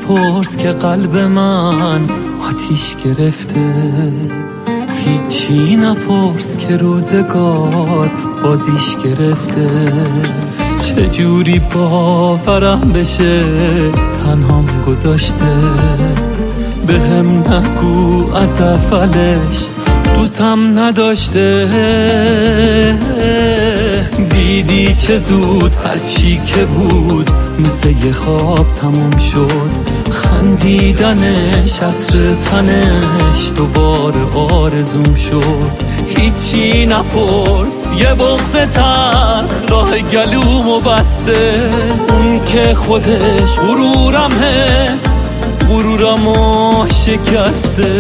نپرس که قلب من آتیش گرفته، هیچی نپرس که روزگار بازیش گرفته. چجوری باورم بشه تنهام گذاشته، بهم نگو از اولش دوستم نداشته. دیدی چه زود هرچی که بود مثل یه خواب تموم شد، خندیدنش عطر تنش دوباره آرزوم شد. هیچی نپرس یه بغض تلخ راه گلومو بسته، اون که خودش غرورمه غرورمو شکسته.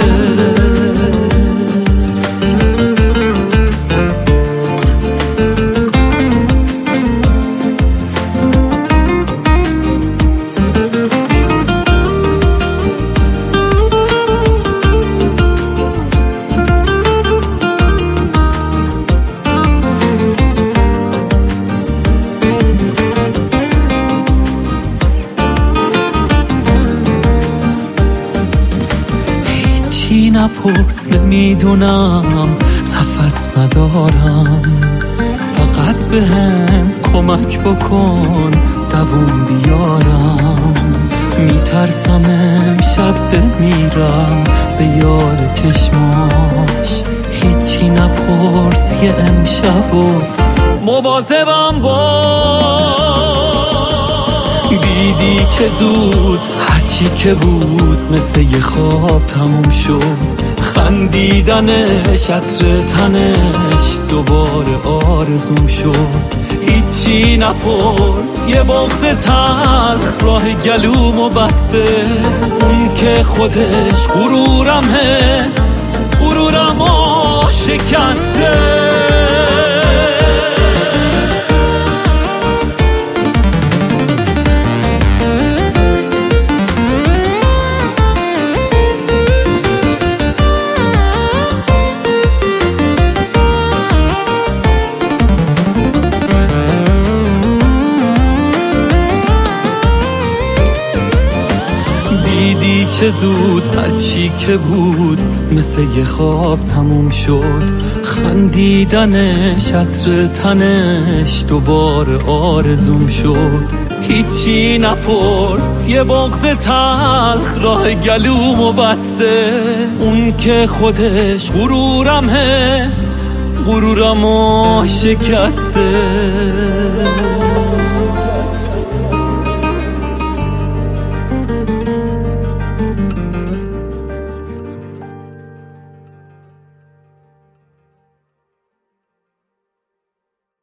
هیچی نپرس نمیدونم نفس ندارم، فقط بهم کمک بکن دووم بیارم. میترسم امشب بمیرم به یاد چشماش، هیچی نپرس یه امشبو مواظبم باش. دیدی چه زود هرچی که بود مثل یه خواب تموم شد، خندیدنش عطر تنش دوباره آرزوم شد. هیچی نپرس یه بغض تلخ راه گلومو بسته، اون که خودش غرورمه غرورمو شکسته. دیدی چه زود هرچی که بود مثل یه خواب تموم شد، خندیدنش عطر تنش دوباره آرزوم شد. هیچی نپرس یه بغض تلخ راه گلومو بسته، اون که خودش غرورمه غرورمو شکسته.